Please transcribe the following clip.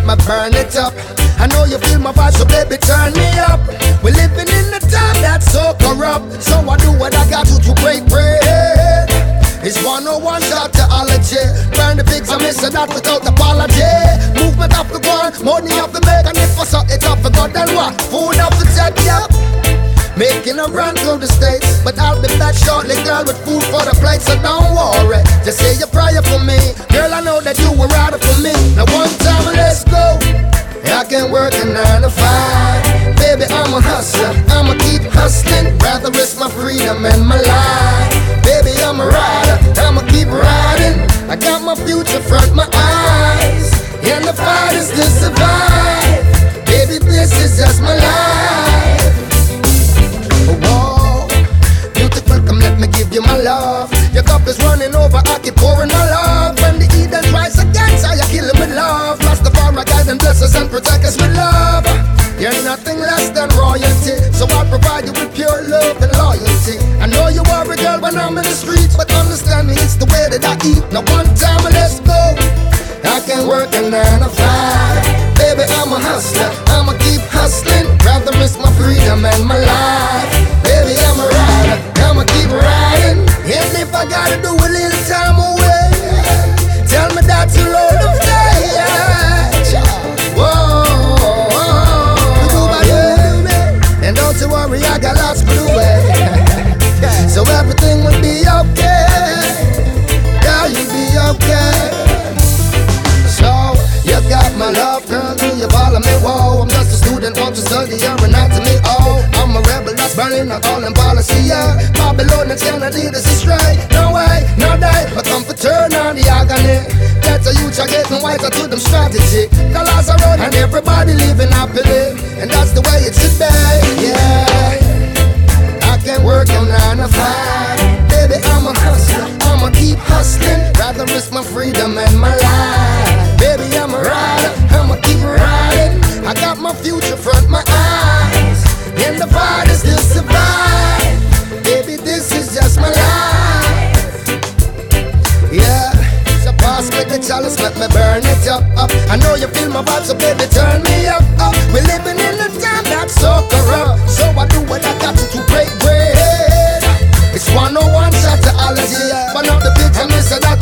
let me burn it up. I know you feel my vibe, so baby turn me up. We're living in a time that's so corrupt, so I do what I got to break bread. It's 101 shot theology. Burn the pigs, I miss it that without apology. Movement off the ground, money off the make, and if I suck it off the god, then what? Food off the tech, yeah. Making a run through the States, but I'll be back shortly, girl, with food for the plate, so don't worry. Just say your prayer for me, girl, I know that you were right for me. Now one time, let's go. I can work a 9 to 5. Baby, I'm a hustler, I'ma keep hustling. Rather risk my freedom and my life. Baby, I'm a rider, I'ma keep riding. I got my future front my eyes, and the fight is to survive. Baby, this is just my life. Whoa, beautiful, come let me give you my love. Your cup is running over, I keep pouring my love. When the Eden rise against, I kill it with love. Rastafari guide and bless us and protect us with love. You're nothing less than royalty, so I provide you with pure love and loyalty. I know you are a girl when I'm in the streets, but understand me, it's the way that I eat. Now one time, let's go. I can work a 9 to 5. Baby, I'm a hustler, I'ma keep hustling. Rather risk my freedom and my life. Baby, I'm a rider, I'ma keep riding. And if I gotta do a little time away, tell me that you'll hold the fate. Whoa, and don't you worry, I got lots for the way. So everything will be okay. Girl, you'll be okay. So you got my love, girl, do you follow me? Whoa, I'm just a student, want to study your anatomy. Oh, I'm a rebel that's burning, not all in policy, yeah. Babylonians cannot lead us astray. No way, no day, but come for turn on the agony. That's a youth are getting whiter to them strategy. Colors are road and everybody living happily, and that's the way it should be, yeah. I can work on 9 to 5. Baby, I'm a hustler, I'ma keep hustling. Rather risk my freedom and my life. Baby, I'm a rider, I'ma keep riding. I got my future front my eyes, and the fight is to survive. Baby, this is just my life, yeah. So pass me the chalice, let me burn it up. I know you feel my vibe, so baby, turn me up. We're living in a time that's so corrupt, so I do what I got to break bread. It's 101 shot theology, but not the pigs, I miss it.